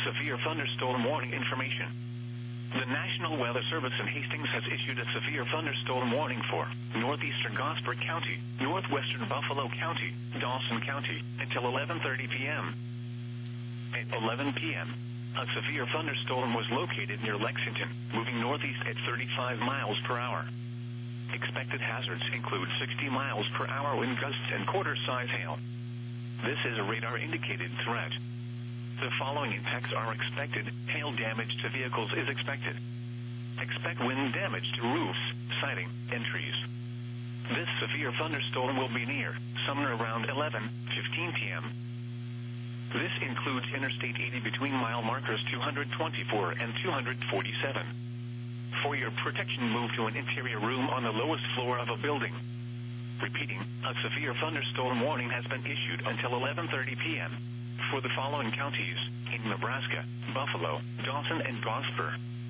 severe thunderstorm warning information. The National Weather Service in Hastings has issued a severe thunderstorm warning for northeastern Gosford County, northwestern Buffalo County, Dawson County, until 11:30 p.m. At 11 p.m., a severe thunderstorm was located near Lexington, moving northeast at 35 miles per hour. Expected hazards include 60 miles per hour wind gusts and quarter-size hail. This is a radar-indicated threat. The following impacts are expected. Hail damage to vehicles is expected. Expect wind damage to roofs, siding, and trees. This severe thunderstorm will be near Sumner around 11:15 p.m. This includes Interstate 80 between mile markers 224 and 247. For your protection, move to an interior room on the lowest floor of a building. Repeating, a severe thunderstorm warning has been issued until 11:30 p.m. for the following counties in Nebraska: Buffalo, Dawson, and Gosford.